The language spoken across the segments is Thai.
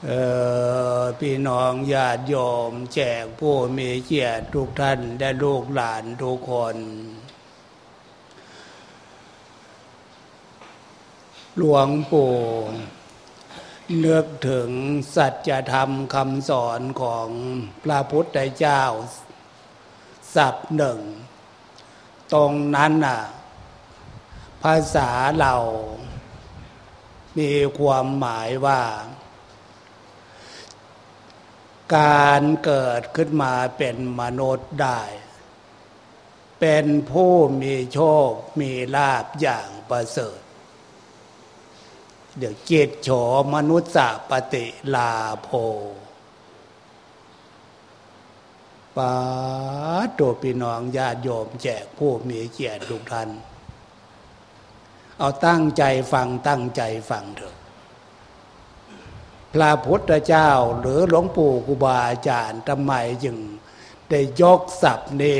พี่น้องญาติโยมแขกผู้มีเกียรติทุกท่านและลูกหลานทุกคนหลวงปู่นึกถึงสัจธรรมคำสอนของพระพุทธเจ้าศัพท์หนึ่งตรงนั้นน่ะภาษาเรามีความหมายว่าการเกิดขึ้นมาเป็นมนุษย์ได้เป็นผู้มีโชคมีลาภอย่างประเสริฐเดี๋ยวจิตโฉมนุสสะปฏิลาโภปาตัวพี่น้องญาติโยมแจกผู้มีเกียรติทุกท่านเอาตั้งใจฟังตั้งใจฟังเถอะพระพุทธเจ้าหรือหลวงปู่ครูบาอาจารย์ทำไมจึงได้ยกศัพท์นี้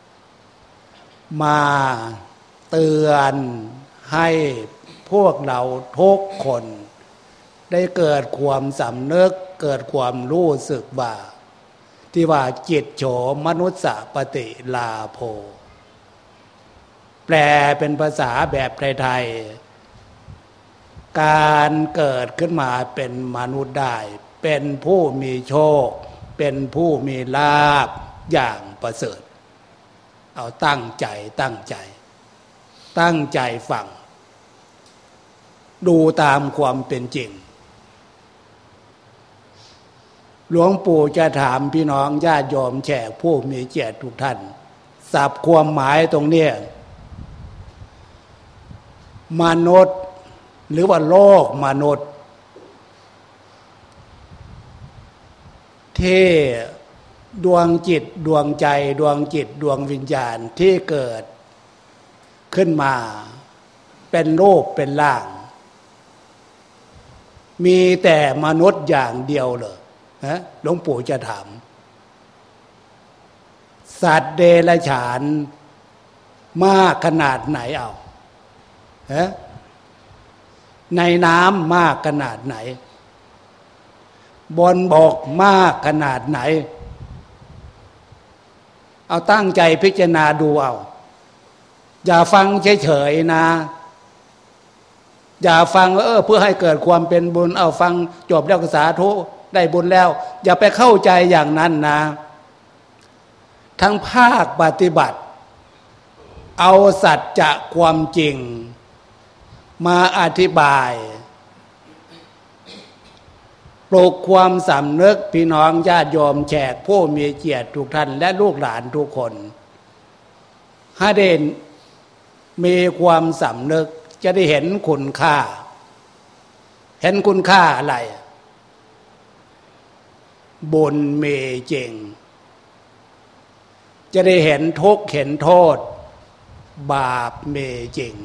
มาเตือนให้พวกเราทุกคนได้เกิดความสำนึกเกิดความรู้สึกว่าที่ว่าจิตโฉมนุสสะปฏิลาโภแปลเป็นภาษาแบบไทยๆการเกิดขึ้นมาเป็นมนุษย์ได้เป็นผู้มีโชคเป็นผู้มีลาภอย่างประเสริฐเอาตั้งใจตั้งใจฟังดูตามความเป็นจริงหลวงปู่จะถามพี่น้องญาติโยมแขกผู้มีเกียรติทุกท่านสับความหมายตรงนี้มนุษย์หรือว่าโลกมนุษย์ที่ดวงจิตดวงใจดวงจิตดวงวิญญาณที่เกิดขึ้นมาเป็นรูปเป็นร่างมีแต่มนุษย์อย่างเดียวเหรอหลวงปู่จะถามสัตว์เดรัจฉานมากขนาดไหนเอาในน้ำมากขนาดไหนบนบกมากขนาดไหนเอาตั้งใจพิจารณาดูเอาอย่าฟังเฉยๆนะอย่าฟังเพื่อให้เกิดความเป็นบุญเอาฟังจบแล้วก็สาธุได้บุญแล้วอย่าไปเข้าใจอย่างนั้นนะทั้งภาคปฏิบัติเอาสัจจะความจริงมาอธิบายปลุกความสำนึกพี่น้องญาติโยมแขกผู้มีเกียรติทุกท่านและลูกหลานทุกคนให้ได้มีความสำนึกจะได้เห็นคุณค่าเห็นคุณค่าอะไรบุญมีจริงจะได้เห็นทุกข์เห็นโทษบาปมีจริง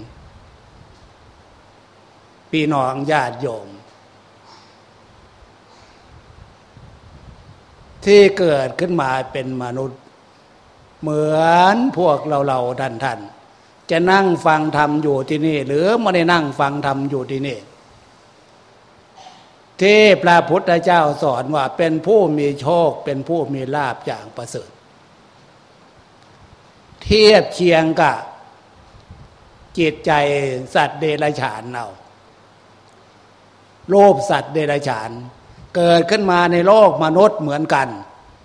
พี่น้องญาติโยมที่เกิดขึ้นมาเป็นมนุษย์เหมือนพวกเราท่านจะนั่งฟังธรรมอยู่ที่นี่หรือไม่ได้นั่งฟังธรรมอยู่ที่นี่ที่พระพุทธเจ้าสอนว่าเป็นผู้มีโชคเป็นผู้มีลาภอย่างประเสริฐเทียบเคียงกับจิตใจสัตว์เดรัจฉานเอาโลภสัตว์เดรัจฉานเกิดขึ้นมาในโลกมนุษย์เหมือนกัน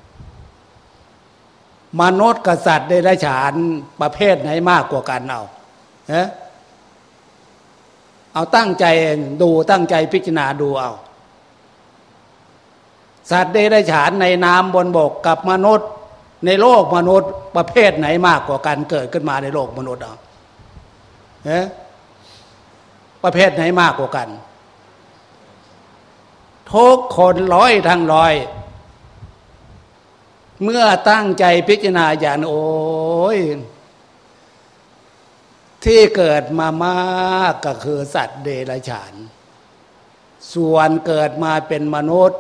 มนุษย์กับสัตว์เดรัจฉานประเภทไหนมากกว่ากันเอาตั้งใจดูตั้งใจพิจารณาดูเอาสัตว์เดรัจฉานในน้ำบนบกกับมนุษย์ในโลกมนุษย์ประเภทไหนมากกว่ากันเกิดขึ้นมาในโลกมนุษย์เอาประเภทไหนมากกว่ากันทุกคนร้อยทั้งร้อยเมื่อตั้งใจพิจารณาอย่างโอ้ยที่เกิดมามากก็คือสัตว์เดรัจฉานส่วนเกิดมาเป็นมนุษย์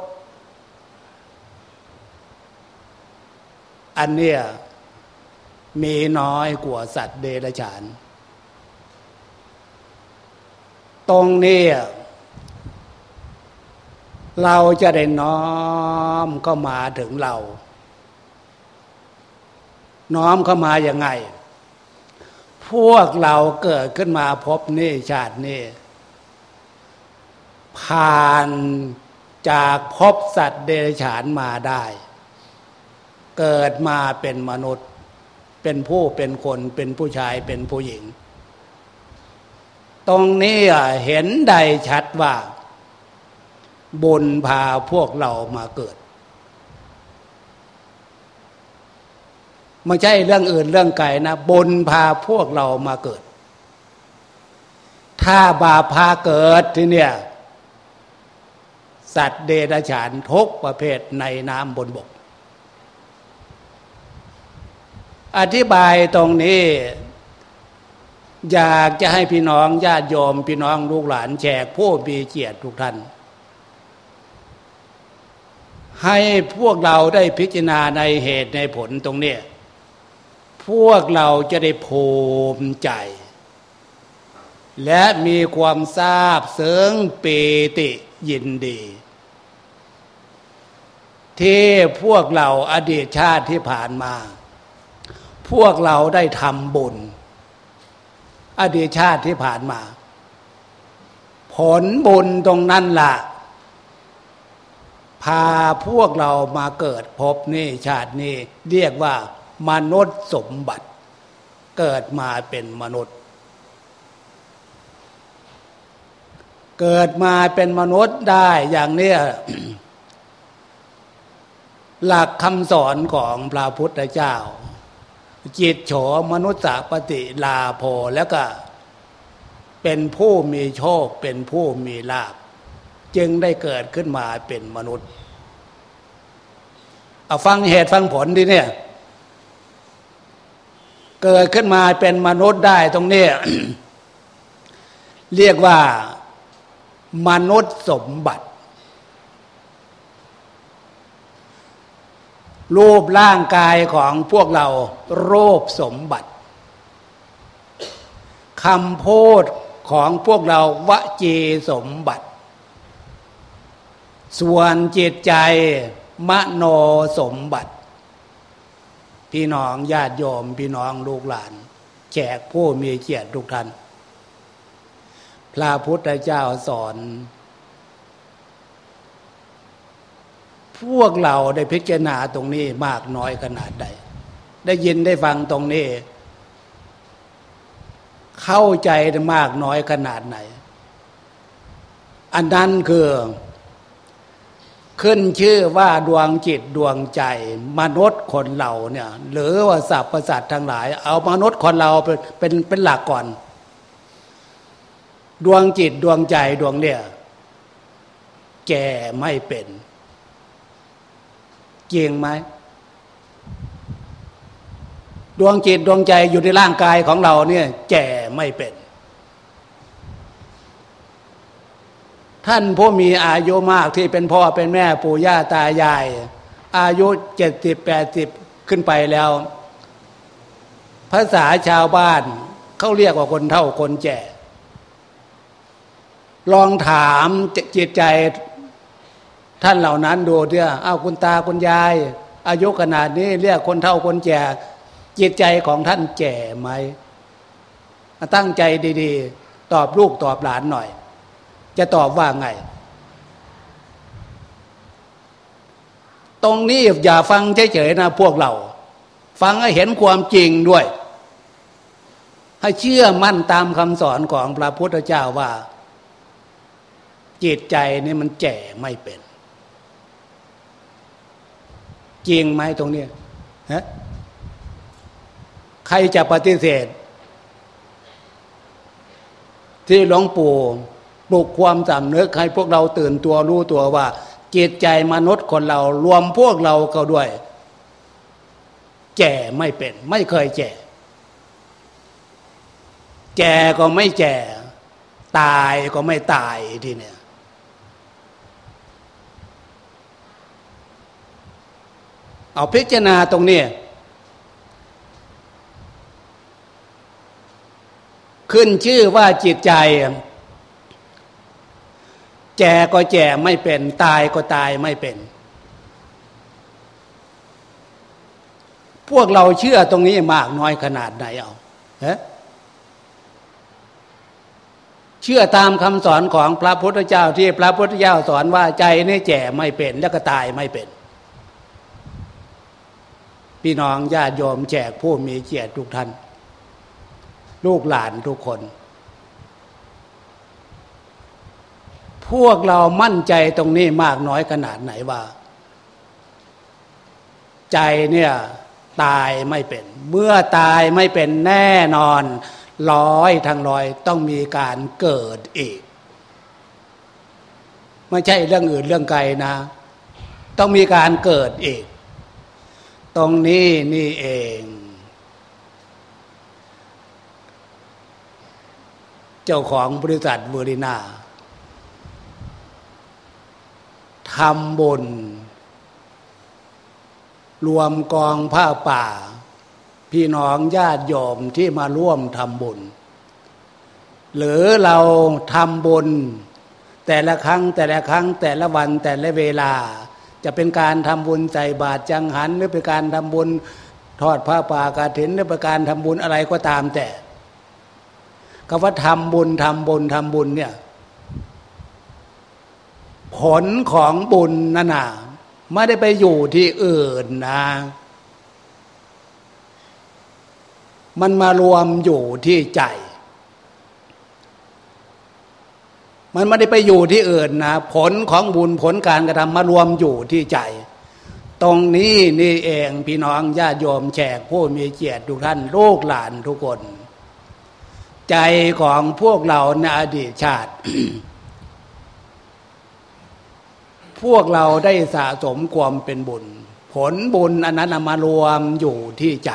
อันเนี้ยมีน้อยกว่าสัตว์เดรัจฉานตรงนี้เราจะได้น้อมเข้ามาถึงเราน้อมเข้ามาอย่างไงพวกเราเกิดขึ้นมาพบนี่ชาตินี้ผ่านจากภพสัตว์เดรัจฉานมาได้เกิดมาเป็นมนุษย์เป็นผู้เป็นคนเป็นผู้ชายเป็นผู้หญิงตรงนี้เห็นได้ชัดว่าบุญพาพวกเรามาเกิดไม่ใช่เรื่องอื่นเรื่องไกลนะบุญพาพวกเรามาเกิดถ้าบาปพาเกิดที่เนี่ยสัตว์เดรัจฉานทุกประเภทในน้ำบนบกอธิบายตรงนี้อยากจะให้พี่น้องญาติโยมพี่น้องลูกหลานแขกผู้มีเกียรติทุกท่านให้พวกเราได้พิจารณาในเหตุในผลตรงนี้พวกเราจะได้ภูมิใจและมีความซาบซึ้งปีติยินดีที่พวกเราอดีตชาติที่ผ่านมาพวกเราได้ทำบุญอดีตชาติที่ผ่านมาผลบุญตรงนั้นล่ะพาพวกเรามาเกิดพบนี่ชาตินี้เรียกว่ามนุษย์สมบัติเกิดมาเป็นมนุษย์เกิดมาเป็นมนุษย์ได้อย่างเนี้ย หลักคำสอนของพระพุทธเจ้าจิตโฉมนุสสปฏิลาโภแล้วก็เป็นผู้มีโชคเป็นผู้มีลาภจึงได้เกิดขึ้นมาเป็นมนุษย์เอาฟังเหตุฟังผลดิเนี่ยเกิดขึ้นมาเป็นมนุษย์ได้ตรงนี้ เรียกว่ามนุษย์สมบัติรูปร่างกายของพวกเรารูปสมบัติคำพูดของพวกเราวจีสมบัติส่วนจิตใจมโนสมบัติพี่น้องญาติโยมพี่น้องลูกหลานแขกผู้มีเกียรติทุกท่านพระพุทธเจ้าสอนพวกเราได้พิจารณาตรงนี้มากน้อยขนาดใดได้ยินได้ฟังตรงนี้เข้าใจได้มากน้อยขนาดไหนอันนั้นคือขึ้นชื่อว่าดวงจิตดวงใจมนุษย์คนเราเนี่ยหรือว่าสรรพสัตว์ทั้งหลายเอามนุษย์คนเราเป็นหลักก่อนดวงจิตดวงใจดวงเนี่ยแก่ไม่เป็นจริงไหมดวงจิตดวงใจอยู่ในร่างกายของเราเนี่ยแก่ไม่เป็นท่านผู้มีอายุมากที่เป็นพ่อเป็นแม่ปู่ย่าตายายอายุ70-80ขึ้นไปแล้วภาษาชาวบ้านเขาเรียกว่าคนเฒ่าคนแก่ลองถามจิตใจท่านเหล่านั้นดูเถอะอ้าวคุณตาคุณยายอายุขนาดนี้เรียกคนเฒ่าคนแก่จิตใจของท่านแก่ไหมตั้งใจดีๆตอบลูกตอบหลานหน่อยจะตอบว่าไงตรงนี้อย่าฟังเฉยๆนะพวกเราฟังให้เห็นความจริงด้วยให้เชื่อมั่นตามคำสอนของพระพุทธเจ้าว่าจิตใจนี่มันแก่ไม่เป็นจริงไหมตรงนี้ฮะใครจะปฏิเสธที่หลวงปู่ปลุกความสำนึกให้พวกเราตื่นตัวรู้ตัวว่าจิตใจมนุษย์คนเรารวมพวกเราก็ด้วยแก่ไม่เป็นไม่เคยแก่ก็ไม่แก่ตายก็ไม่ตายทีเนี่ยเอาพิจารณาตรงนี้ขึ้นชื่อว่าจิตใจแก่ก็แก่ไม่เป็นตายก็ตายไม่เป็นพวกเราเชื่อตรงนี้มากน้อยขนาดไหนเอาเชื่อตามคำสอนของพระพุทธเจ้าที่พระพุทธเจ้าสอนว่าใจนี่แก่ไม่เป็นแล้วก็ตายไม่เป็นพี่น้องญาติโยมแขกผู้มีเกียรติทุกท่านลูกหลานทุกคนพวกเรามั่นใจตรงนี้มากน้อยขนาดไหนว่าใจเนี่ยตายไม่เป็นเมื่อตายไม่เป็นแน่นอน100%ต้องมีการเกิดอีกไม่ใช่เรื่องอื่นเรื่องไกลนะต้องมีการเกิดอีกตรงนี้นี่เองเจ้าของบริษัทเวอรินาทำบุญรวมกองผ้าป่าพี่น้องญาติโยมที่มาร่วมทำบุญหรือเราทำบุญแต่ละครั้งแต่ละวันแต่ละเวลาจะเป็นการทำบุญใส่บาตรจังหันหรือเป็นการทำบุญทอดผ้าป่ากฐินหรือเป็นการทำบุญอะไรก็ตามแต่คำว่าทำบุญเนี่ยผลของบุญนั่นน่ะไม่ได้ไปอยู่ที่อื่นนะมันมารวมอยู่ที่ใจมันไม่ได้ไปอยู่ที่อื่นนะผลของบุญผลการกระทำมารวมอยู่ที่ใจตรงนี้นี่เองพี่น้องญาติโยมแขกผู้มีเกียรติทุกท่านลูกหลานทุกคนใจของพวกเราในอดีตชาติ พวกเราได้สะสมความเป็นบุญผลบุญอันนั้นมารวมอยู่ที่ใจ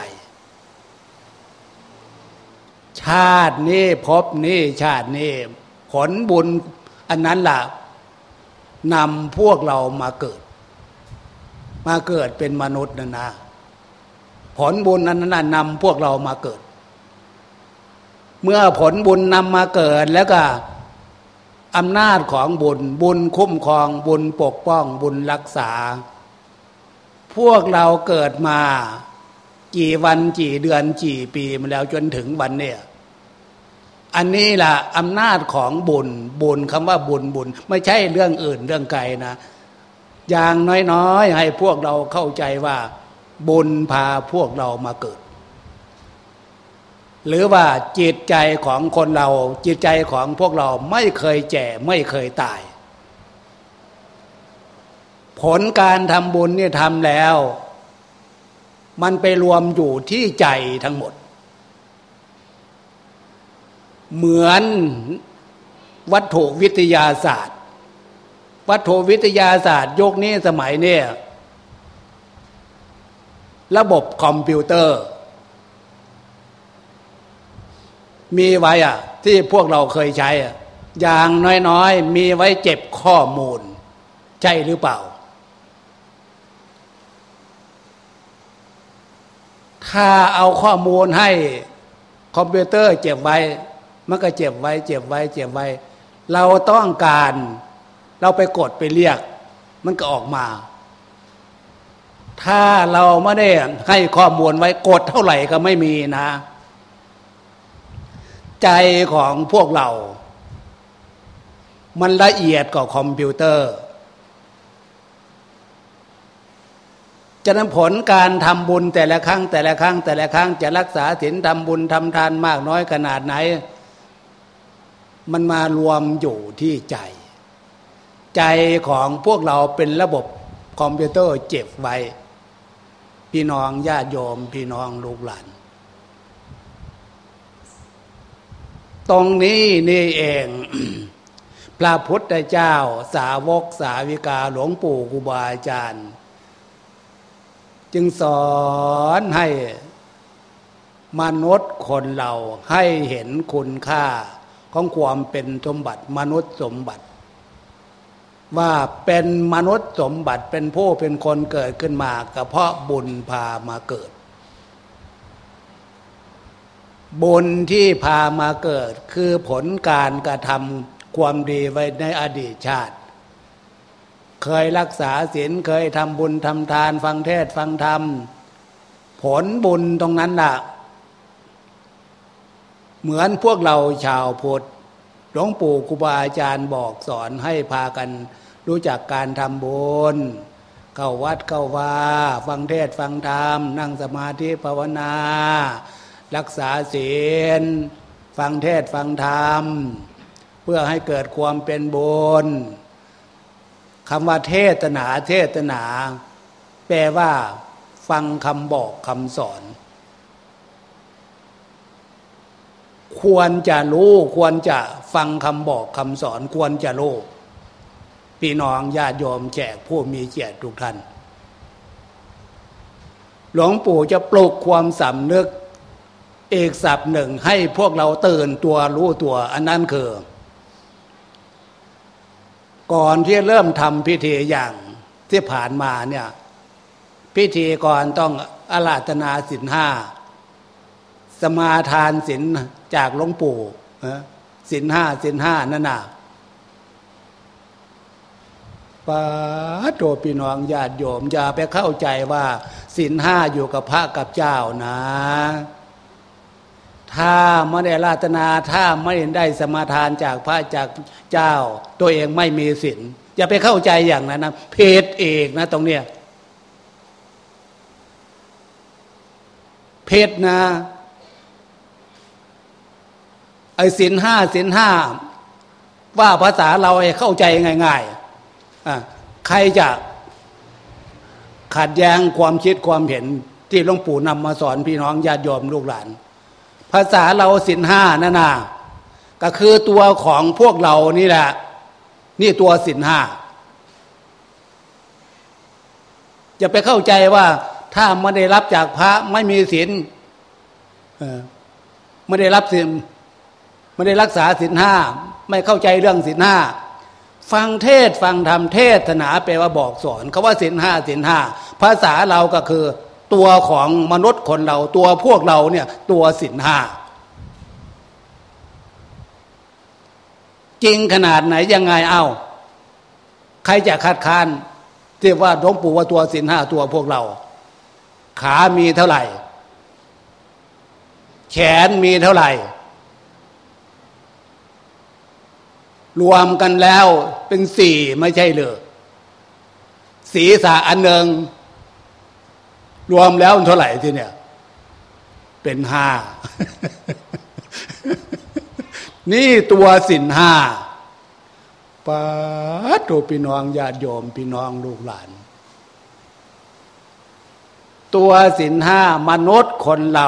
ชาตินี้ภพนี้ชาตินี้ผลบุญอันนั้นล่ะนำพวกเรามาเกิดเป็นมนุษย์นะผลบุญอันนั้นนำพวกเรามาเกิดเมื่อผลบุญนำมาเกิดแล้วก็อำนาจของบุญคุ้มครองบุญปกป้องบุญรักษาพวกเราเกิดมากี่วันกี่เดือนกี่ปีมาแล้วจนถึงวันเนี่ยอันนี้ล่ะอำนาจของบุญคำว่าบุญไม่ใช่เรื่องอื่นเรื่องไกลนะอย่างน้อยๆให้พวกเราเข้าใจว่าบุญพาพวกเรามาเกิดหรือว่าจิตใจของคนเราจิตใจของพวกเราไม่เคยแก่ไม่เคยตายผลการทำบุญเนี่ยทำแล้วมันไปรวมอยู่ที่ใจทั้งหมดเหมือนวัตถุวิทยาศาสตร์ยุคนี้สมัยนี้ระบบคอมพิวเตอร์มีไว้ที่พวกเราเคยใช้อย่างน้อยๆมีไว้เก็บข้อมูลใช่หรือเปล่าถ้าเอาข้อมูลให้คอมพิวเตอร์เก็บไว้มันก็เก็บไว้เราต้องการเราไปกดไปเรียกมันก็ออกมาถ้าเราไม่ได้ให้ข้อมูลไว้กดเท่าไหร่ก็ไม่มีนะใจของพวกเรามันละเอียดกว่าคอมพิวเตอร์จะนำผลการทำบุญแต่ละครั้งจะรักษาศีลทำบุญทำทานมากน้อยขนาดไหนมันมารวมอยู่ที่ใจของพวกเราเป็นระบบคอมพิวเตอร์เก็บไว้พี่น้องญาติโยมพี่น้องลูกหลานตรงนี้นี่เอง พระพุทธเจ้าสาวกสาวิกาหลวงปู่ครูบาอาจารย์จึงสอนให้มนุษย์คนเราให้เห็นคุณค่าของความเป็นสมบัติมนุษย์สมบัติว่าเป็นมนุษย์สมบัติเป็นผู้เป็นคนเกิดขึ้นมาก็เพราะบุญพามาเกิดบุญที่พามาเกิดคือผลการกระทความดีไว้ในอดีตชาติเคยรักษาศีลเคยทำบุญทำทานฟังเทศน์ฟังธรรมผลบุญตรงนั้นล่ะเหมือนพวกเราชาวพุทธหลวงปู่ครูบาอาจารย์บอกสอนให้พากันรู้จักการทำบุญเข้าวัดเข้าวาฟังเทศน์ฟังธรรมนั่งสมาธิภาวนารักษาศีลฟังเทศน์ฟังธรรมเพื่อให้เกิดความเป็นบุญคำว่าเทศนาแปลว่าฟังคำบอกคำสอนควรจะรู้ควรจะฟังคำบอกคำสอนควรจะรู้พี่น้องญาติโยมแขกผู้มีเกียรติทุกท่านหลวงปู่จะปลุกความสำนึกอีกศัพท์หนึ่งให้พวกเราตื่นตัวรู้ตัวอันนั้นคือก่อนที่เริ่มทำพิธีอย่างที่ผ่านมาเนี่ยพิธีก่อนต้องอาราธนาศีลห้าสมาทานศีลจากหลวงปู่ศีลห้านั่นน่ะปาโตพี่น้องญาติโยมอย่าไปเข้าใจว่าศีลห้าอยู่กับพระกับเจ้านะถ้าไม่ได้อาราธนาถ้าไม่ได้สมาทานจากพระจากเจ้าตัวเองไม่มีศีลอย่าไปเข้าใจอย่างนั้นนะเพศเอกนะตรงเนี้ยเพศนะไอ้ศีลห้าว่าภาษาเราให้เข้าใจง่ายๆใครจะขัดแย้งความคิดความเห็นที่หลวงปู่นำมาสอนพี่น้องญาติโยมลูกหลานภาษาเราศีลห้านั่นน่ะก็คือตัวของพวกเรานี่แหละนี่ตัวศีลห้าจะไปเข้าใจว่าถ้าไม่ได้รับจากพระไม่มีศีลไม่ได้รับศีลไม่ได้รักษาศีลห้าไม่เข้าใจเรื่องศีลห้าฟังเทศฟังธรรมเทศนาแปลว่าบอกสอนคำว่าศีลห้าภาษาเราก็คือตัวของมนุษย์คนเราตัวพวกเราเนี่ยตัวศีลห้าจริงขนาดไหนยังไงเอ้าใครจะคัดค้านที่ว่าหลวงปู่ว่าตัวศีลห้าตัวพวกเราขามีเท่าไหร่แขนมีเท่าไหร่รวมกันแล้วเป็นสี่ไม่ใช่เหรอศีรษะอันหนึ่งรวมแล้วเท่าไหร่ทีเนี่ยเป็นห้า นี่ตัวศีลห้าปาโตพี่น้องญาติโยมพี่น้องลูกหลานตัวศีลห้ามนุษย์คนเรา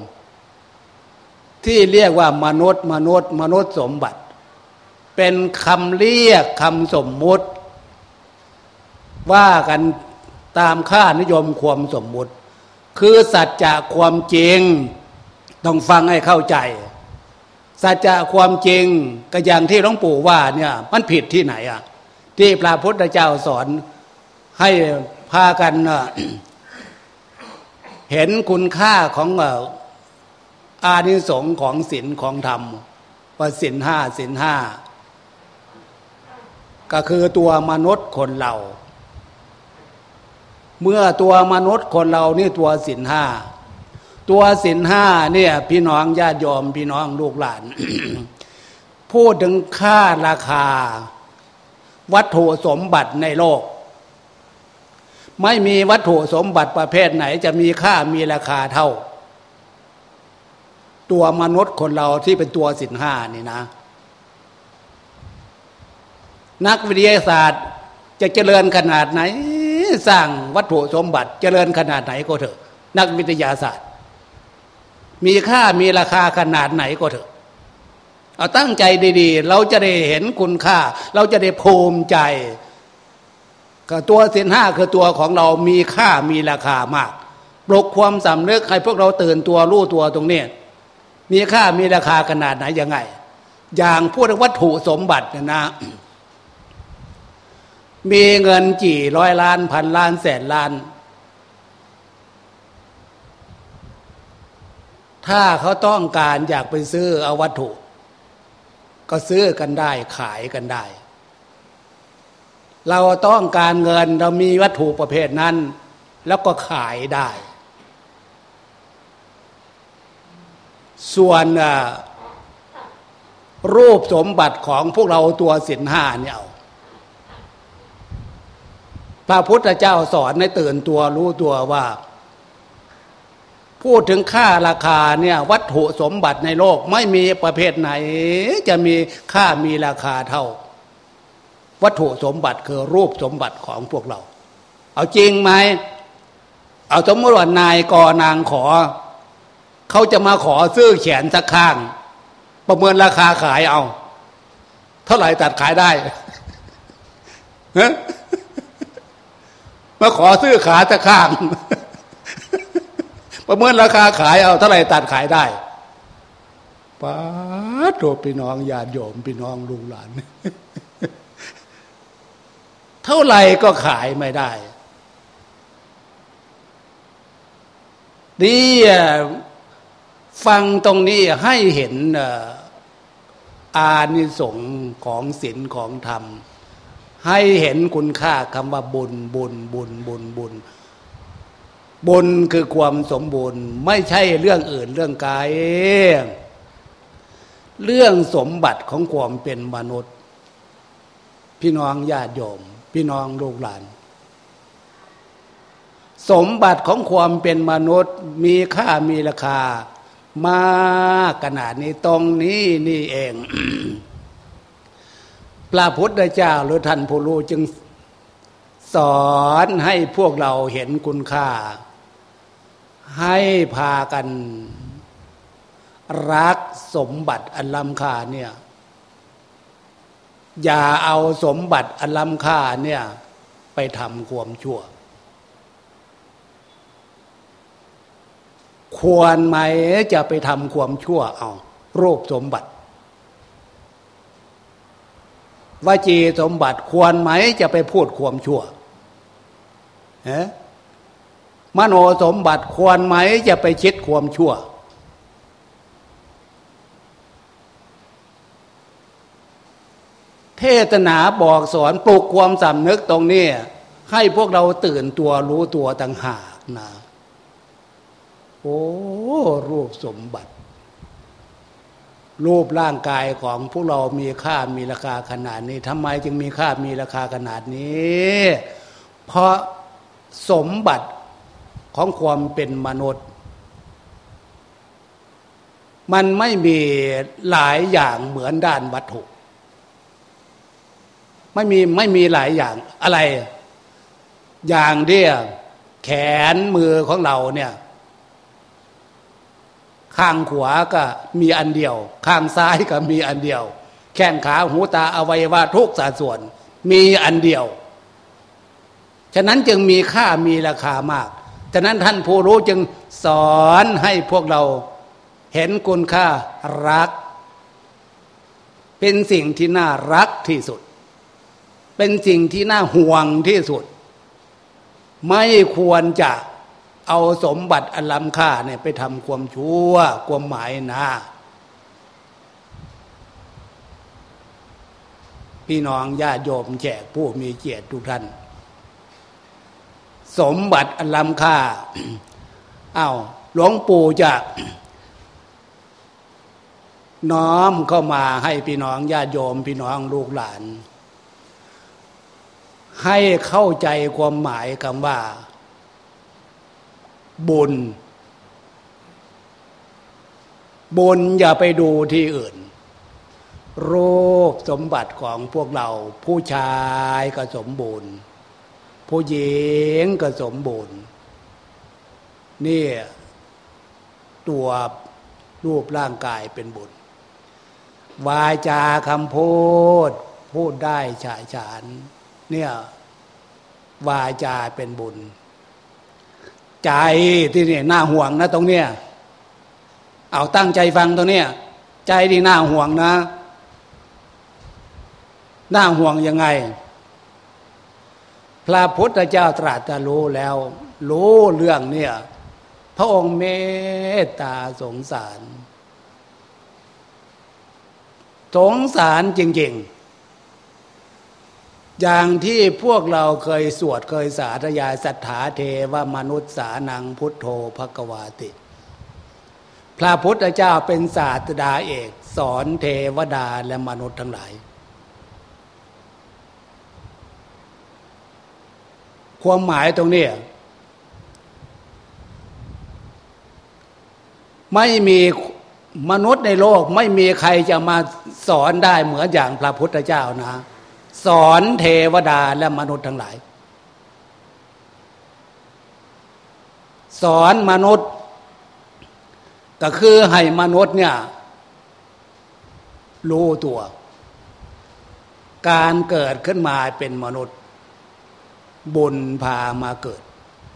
ที่เรียกว่ามนุษย์สมบัติเป็นคำเรียกคำสมมุติว่ากันตามค่านิยมความสมมุติคือสัจจะความจริงต้องฟังให้เข้าใจสัจจะความจริงก็อย่างที่หลวงปู่ว่าเนี่ยมันผิดที่ไหนอ่ะที่พระพุทธเจ้าสอนให้พากัน เห็นคุณค่าของอานิสงส์ของศีลของธรรมว่าศีลห้าก็คือตัวมนุษย์คนเราเมื่อตัวมนุษย์คนเรานี่ตัวศีลห้าตัวศีลห้าเนี่ยพี่น้องญาติโยมพี่น้องลูกหลาน พูดถึงค่าราคาวัตถุสมบัติในโลกไม่มีวัตถุสมบัติประเภทไหนจะมีค่ามีราคาเท่าตัวมนุษย์คนเราที่เป็นตัวศีลห้านี่นะนักวิทยาศาสตร์จะเจริญขนาดไหนสร้างวัตถุสมบัติเจริญขนาดไหนก็เถอะนักวิทยาศาสตร์มีค่ามีราคาขนาดไหนก็เถอะเอาตั้งใจดีๆเราจะได้เห็นคุณค่าเราจะได้ภูมิใจก็ตัวศีลห้าคือตัวของเรามีค่ามีราคามากปลุกความสำนึกให้พวกเราตื่นตัวรู้ตัวตรงนี้มีค่ามีราคาขนาดไหนยังไงอย่างพูดถึงวัตถุสมบัตินะมีเงินกี่ร้อยล้านพันล้านแสนล้านถ้าเขาต้องการอยากไปซื้อเอาวัตถุก็ซื้อกันได้ขายกันได้เราต้องการเงินเรามีวัตถุประเภทนั้นแล้วก็ขายได้ส่วนรูปสมบัติของพวกเราตัวศีลห้าเนี่ยพระพุทธเจ้าสอนให้ตื่นตัวรู้ตัวว่าพูดถึงค่าราคาเนี่ยวัตถุสมบัติในโลกไม่มีประเภทไหนจะมีค่ามีราคาเท่าวัตถุสมบัติคือรูปสมบัติของพวกเราเอาจริงไหมเอาสมมติว่านายกนางขอเขาจะมาขอซื้อแขนสักข้างประเมินราคาขายเอาเท่าไหร่ตัดขายได้ มาขอซื้อขาสักข้าง ประเมินราคาขายเอาเท่าไหร่ตัดขายได้ป้าโตพี่น้องญาติโยมพี่น้องลูกหลาน เท่าไหร่ก็ขายไม่ได้นี่ฟังตรงนี้ให้เห็นอานิสงส์ของศีลของธรรมให้เห็นคุณค่าคำว่าบุญบุญบุญบุญบุญบุญคือความสมบูรณ์ไม่ใช่เรื่องอื่นเรื่องกายเรื่องสมบัติของความเป็นมนุษย์พี่น้องญาติโยมพี่น้องลูกหลานสมบัติของความเป็นมนุษย์มีค่ามีราคามากขนาดนี้ตรงนี้นี่เอง พระพุทธเจ้าหรือท่านผู้รู้จึงสอนให้พวกเราเห็นคุณค่าให้พากันรักสมบัติอันล้ำค่าเนี่ยอย่าเอาสมบัติอันล้ำค่าเนี่ยไปทำความชั่วควรไหมจะไปทำความชั่วเอารูปสมบัติวจีสมบัติควรไหมจะไปพูดความชั่วมโนสมบัติควรไหมจะไปคิดความชั่วเทศนาบอกสอนปลุกความสำนึกตรงนี้ให้พวกเราตื่นตัวรู้ตัวต่างหากนะโอ้รูปสมบัติรูปร่างกายของพวกเรามีค่ามีราคาขนาดนี้ทำไมจึงมีค่ามีราคาขนาดนี้เพราะสมบัติของความเป็นมนุษย์มันไม่มีหลายอย่างเหมือนด้านวัตถุไม่มีหลายอย่างอะไรอย่างเดียวแขนมือของเราเนี่ยข้างขวาก็มีอันเดียวข้างซ้ายก็มีอันเดียวแข้งขาหูตาอวัยวะทุกสัดส่วนมีอันเดียวฉะนั้นจึงมีค่ามีราคามากฉะนั้นท่านผู้รู้จึงสอนให้พวกเราเห็นคุณค่ารักเป็นสิ่งที่น่ารักที่สุดเป็นสิ่งที่น่าห่วงที่สุดไม่ควรจะเอาสมบัติอันล้ำค่าเนี่ยไปทำความชั่วความหมายนะพี่น้องญาติโยมแขกผู้มีเกียรติทุกท่านสมบัติอันล้ำค่า หลวงปู่จะน้อมเข้ามาให้พี่น้องญาติโยมพี่น้องลูกหลานให้เข้าใจความหมายคำว่าบุญอย่าไปดูที่อื่นรูปสมบัติของพวกเราผู้ชายก็สมบูรณ์ผู้หญิงก็สมบูรณ์นี่ตัวรูปร่างกายเป็นบุญวาจาคำพูดได้ฉะฉานเนี่ยวาจาเป็นบุญใจที่นี่น่าห่วงนะตรงเนี้ยเอาตั้งใจฟังตรงเนี้ยใจที่น่าห่วงนะน่าห่วงยังไงพระพุทธเจ้าตรัสรู้แล้วรู้เรื่องเนี่ยพระองค์เมตตาสงสารสงสารจริงๆอย่างที่พวกเราเคยสวดเคยสาธยายสัทธาเทวมนุษย์สานังพุทโธภควาติพระพุทธเจ้าเป็นศาสดาเอกสอนเทวดาและมนุษย์ทั้งหลายความหมายตรงนี้ไม่มีมนุษย์ในโลกไม่มีใครจะมาสอนได้เหมือนอย่างพระพุทธเจ้านะสอนเทวดาและมนุษย์ทั้งหลายสอนมนุษย์ก็คือให้มนุษย์เนี่ยรู้ตัวการเกิดขึ้นมาเป็นมนุษย์บุญพามาเกิด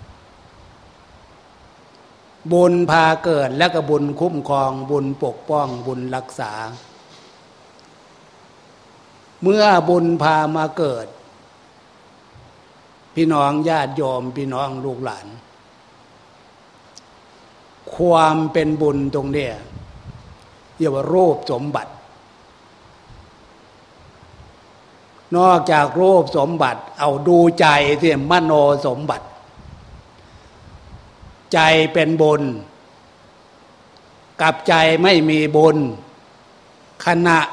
บุญพาเกิดแล้วก็บุญคุ้มครองบุญปกป้องบุญรักษาเมื่อบุญพามาเกิดพี่น้องญาติโยมพี่น้องลูกหลานความเป็นบุญตรงเนี้ยเรียกว่ารูปสมบัตินอกจากรูปสมบัติเอาดูใจที่มโนสมบัติใจเป็นบุญกับใจไม่มีบุญขณะ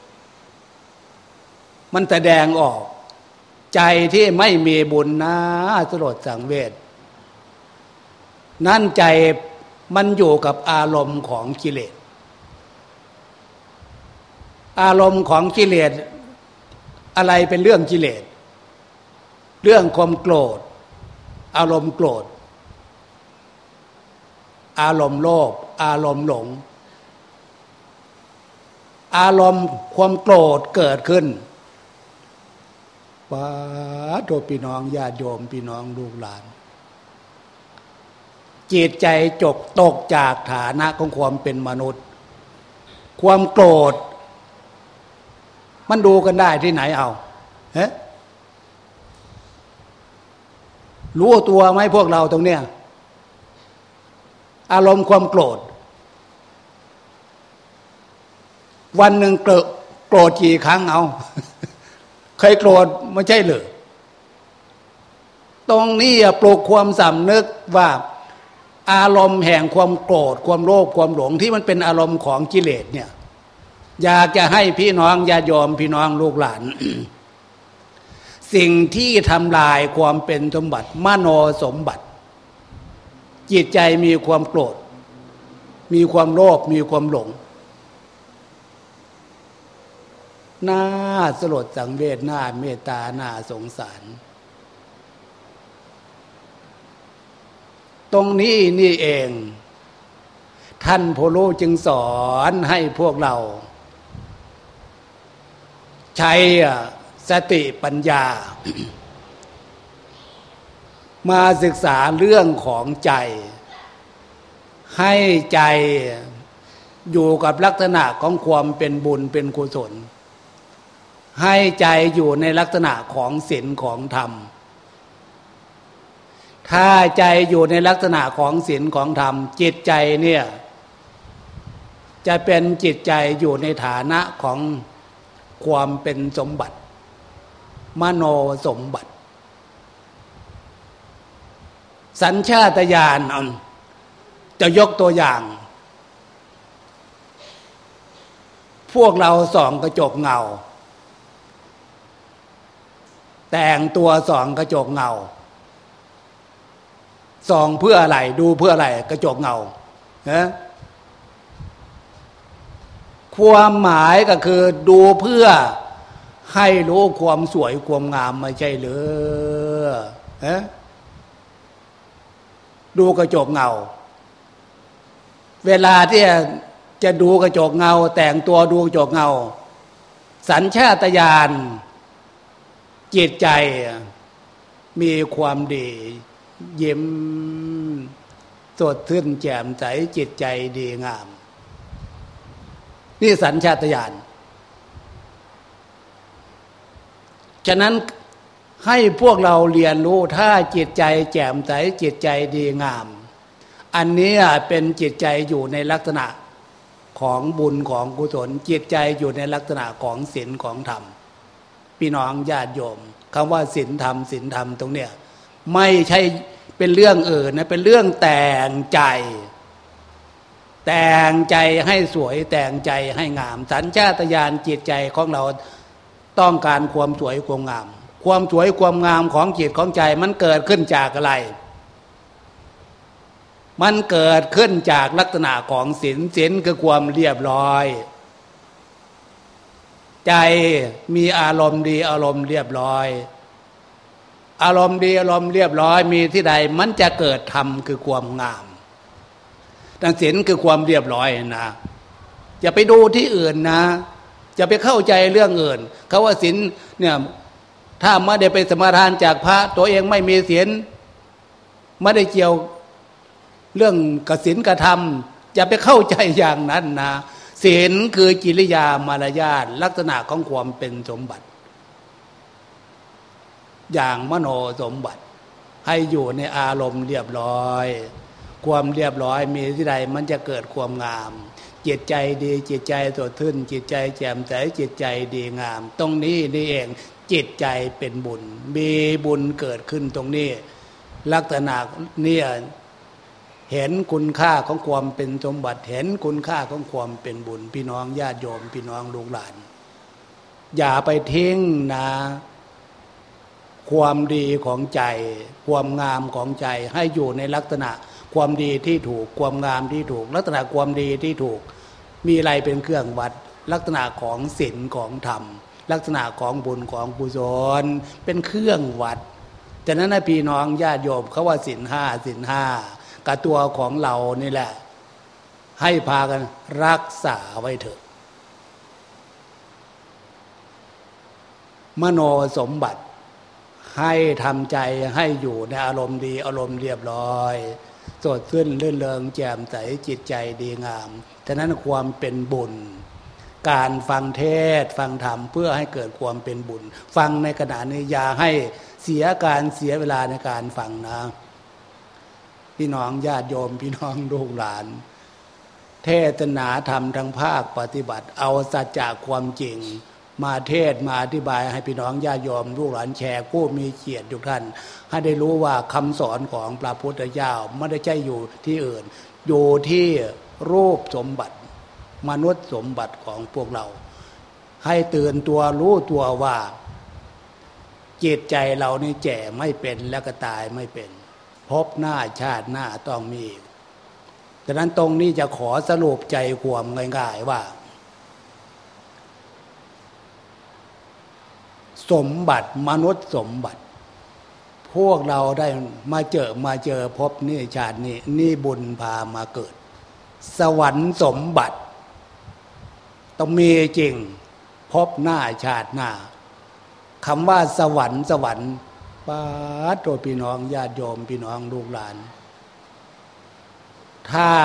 มันแสดงออกใจที่ไม่มีบุญนะสลดสังเวชนั่นใจมันอยู่กับอารมณ์ของกิเลสอารมณ์ของกิเลสอะไรเป็นเรื่องกิเลสเรื่องความโกรธอารมณ์โกรธอารมณ์โลภอารมณ์หลงอารมณ์ความโกรธเกิดขึ้นว้าตัวพี่น้องญาติโยมพี่น้องลูกหลานจิตใจตกจากฐานะของความเป็นมนุษย์ความโกรธมันดูกันได้ที่ไหนเอารู้ตัวไหมพวกเราตรงเนี้ยอารมณ์ความโกรธวันหนึ่งโกรธกี่ครั้งเอาเคยโกรธไม่ใช่หรือตรงนี้ปลุกความสำนึกว่าอารมณ์แห่งความโกรธความโลภความหลงที่มันเป็นอารมณ์ของกิเลสเนี่ยอยากจะให้พี่น้องญาติโยมพี่น้องลูกหลาน สิ่งที่ทำลายความเป็นสมบัติมโนสมบัติจิตใจมีความโกรธมีความโลภมีความหลงน่าสลดสังเวชน่าเมตตาน่าสงสารตรงนี้นี่เองท่านผู้รู้จึงสอนให้พวกเราใช้สติปัญญา มาศึกษาเรื่องของใจให้ใจอยู่กับลักษณะของความเป็นบุญเป็นกุศลให้ใจอยู่ในลักษณะของศีลของธรรมถ้าใจอยู่ในลักษณะของศีลของธรรมจิตใจเนี่ยจะเป็นจิตใจอยู่ในฐานะของความเป็นสมบัติมโนสมบัติสัญชาตญาณจะยกตัวอย่างพวกเราส่องกระจกเงาแต่งตัวส่องกระจกเงาส่องเพื่ออะไรดูเพื่ออะไรกระจกเงาความหมายก็คือดูเพื่อให้รู้ความสวยความงามไม่ใช่หรือดูกระจกเงาเวลาที่จะดูกระจกเงาแต่งตัวดูกระจกเงาสัญชาตญาณจิตใจมีความดียิ้มสดชื่นแจ่มใสจิตใจดีงามนี่สัญชาตญาณฉะนั้นให้พวกเราเรียนรู้ถ้าจิตใจแจ่มใสจิตใจดีงามอันนี้เป็นจิตใจอยู่ในลักษณะของบุญของกุศลจิตใจอยู่ในลักษณะของศีลของธรรมพี่น้องญาติโยมคำว่าศีลธรรมตรงเนี้ยไม่ใช่เป็นเรื่องอื่นนะเป็นเรื่องแต่งใจให้สวยแต่งใจให้งามสัญชาตญาณจิตใจของเราต้องการความสวยความงามความสวยความงามของจิตของใจมันเกิดขึ้นจากอะไรมันเกิดขึ้นจากลักษณะของศีลคือความเรียบร้อยใจมีอารมณ์ดีอารมณ์เรียบร้อยอารมณ์ดีอารมณ์เรียบร้อยมีที่ใดมันจะเกิดธรรมคือความงามดังศีลคือความเรียบร้อยนะอย่าไปดูที่อื่นนะจะไปเข้าใจเรื่องอื่นเขาว่าศีลเนี่ยถ้าไม่ได้ไปสมาทานจากพระตัวเองไม่มีศีลไม่ได้เกี่ยวเรื่องกศีลกธรรมจะไปเข้าใจอย่างนั้นนะศีลคือกิริยามารยาทลักษณะของความเป็นสมบัติอย่างมโนสมบัติให้อยู่ในอารมณ์เรียบร้อยความเรียบร้อยมีที่ใดมันจะเกิดความงามจิตใจดีจิตใจสดชื่นจิตใจแจ่มใสจิตใจดีงามตรงนี้นี่เองจิตใจเป็นบุญมีบุญเกิดขึ้นตรงนี้ลักษณะเนี่ยเห็นคุณค่าของความเป็นสมบัติเห็นคุณค่าของความเป็นบุญพี่น้องญาติโยมพี่น้องลูกหลานอย่าไปทิ้งนะความดีของใจความงามของใจให้อยู่ในลักษณะความดีที่ถูกความงามที่ถูกลักษณะความดีที่ถูกมีอะไรเป็นเครื่องวัดลักษณะของศีลของธรรมลักษณะของบุญของกุศลเป็นเครื่องวัดฉะนั้นนะพี่น้องญาติโยมเขาว่าศีลห้ากับตัวของเรานี่แหละให้พากันรักษาไว้เถอะมโนสมบัติให้ทำใจให้อยู่ในอารมณ์ดีอารมณ์เรียบร้อยสดชื่นรื่นเริงแจ่มใสจิตใจดีงามฉะนั้นความเป็นบุญการฟังเทศน์ฟังธรรมเพื่อให้เกิดความเป็นบุญฟังในขณะนี้อย่าให้เสียเวลาในการฟังนะพี่น้องญาติโยมพี่น้องลูกหลานเทศนาธรรมทางภาคปฏิบัติเอาสัจจะความจริงมาเทศมาอธิบายให้พี่น้องญาติโยมลูกหลานแชร์ผู้มีเกียรติทุกท่านให้ได้รู้ว่าคำสอนของพระพุทธเจ้าไม่ได้ใช่อยู่ที่อื่นอยู่ที่รูปสมบัติมนุษย์สมบัติของพวกเราให้ตื่นตัวรู้ตัวว่าจิตใจเรานี่แก่ไม่เป็นแล้วก็ตายไม่เป็นพบหน้าชาติหน้าต้องมีฉะนั้นตรงนี้จะขอสรุปใจความง่ายๆว่าสมบัติมนุษย์สมบัติพวกเราได้มาเจอพบนี่ชาตินี้นี่บุญพามาเกิดสวรรค์สมบัติต้องมีจริงพบหน้าชาติหน้าคำว่าสวรรค์ป้าตัวพี่น้องญาติโยมพี่น้องลูกหลานถ้า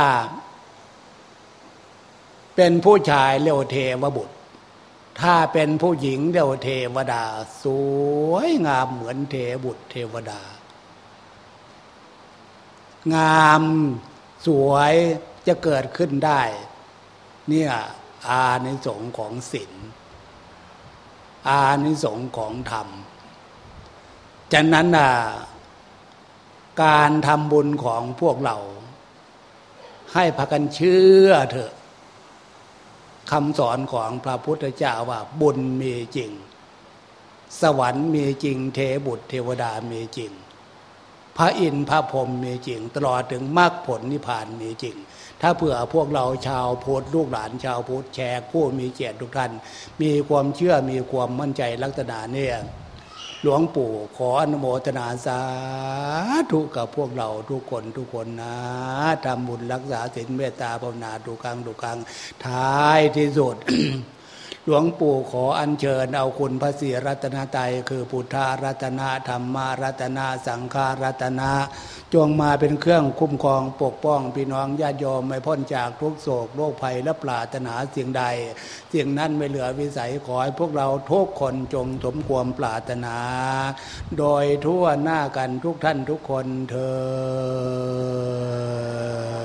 เป็นผู้ชายเรียกว่าเทวบุตรถ้าเป็นผู้หญิงเรียกว่าเทวดาสวยงามเหมือนเทวบุตรเทวดางามสวยจะเกิดขึ้นได้เนี่ยอานิสงส์ของศีลอานิสงส์ของธรรมฉะนั้นการทำบุญของพวกเราให้พากันเชื่อเถอะคำสอนของพระพุทธเจ้าว่าบุญมีจริงสวรรค์มีจริงเทวบุตรเทวดามีจริงพระอินทร์พระพรหมมีจริงตลอดถึงมรรคผลนิพพานมีจริงถ้าเผื่อพวกเราชาวพุทธลูกหลานชาวพุทธแชร์ผู้มีเกียรติทุกท่านมีความเชื่อมีความมั่นใจลักษณะเนี่ยหลวงปู่ขออนุโมทนาสาธุกับพวกเราทุกคนนะทำบุญรักษาศีลเมตตาภาวนาทุกครั้งท้ายที่สุด หลวงปู่ขออัญเชิญเอาคุณพระศรีรัตนตรัยคือพุทธรัตนะธรรมรัตนะสังฆรัตนะจงมาเป็นเครื่องคุ้มครองปกป้องพี่น้องญาติโยมไม่พ้นจากทุกโศกโรคภัยและปรารถนาสิ่งใดสิ่งนั้นไม่เหลือวิสัยขอให้พวกเราทุกคนจงสมความปรารถนาโดยทั่วหน้ากันทุกท่านทุกคนเถิด